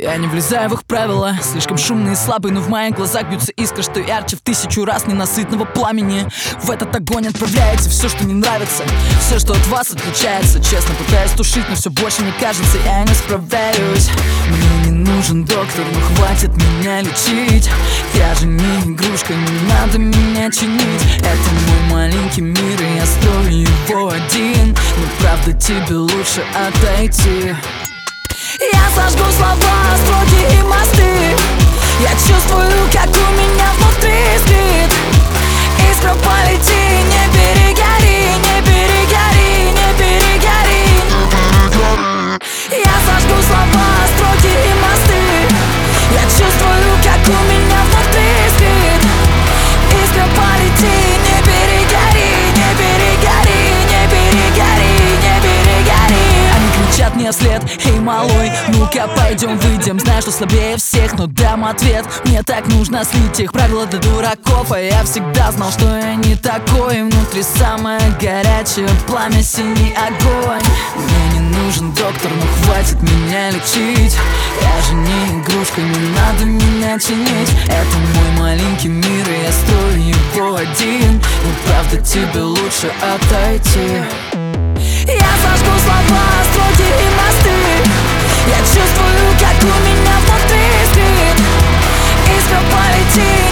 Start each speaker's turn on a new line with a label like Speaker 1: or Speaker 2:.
Speaker 1: Я не влезаю в их правила, слишком шумные и слабые, но в моих глазах бьются искры, что ярче в 1000 раз ненасытного пламени. В этот огонь отправляете все, что не нравится, все, что от вас отличается. Честно пытаюсь тушить, но все больше мне кажется, я не справляюсь. Мне не нужен доктор, но хватит меня лечить. Я же не игрушка, не надо меня чинить. Это мой маленький мир, и я строю его один. Но правда тебе лучше отойти. Я сожгу слова, строки и мосты. Я чувствую, как у меня внутри искрит. Искра, полети, не перегори, не перегори, не перегори. Я сожгу слова, строки и мосты. Я чувствую, как у меня внутри искрит. Искра, полети, не перегори, не перегори, не перегори, не перегори. Они кричат мне вслед: эй, малой, ну-ка пойдем выйдем. Знаю, что слабее всех, но дам ответ. Мне так нужно слить их правила для дураков. А я всегда знал, что я не такой. Внутри самое горячее пламя, синий огонь. Мне не нужен доктор, но хватит меня лечить. Я же не игрушка, не надо меня чинить. Это мой маленький мир, и я строю его один. Но правда тебе лучше отойти. Я сожгу слова, строки и мосты. Я чувствую, как у меня внутри искрит. Искра, полети.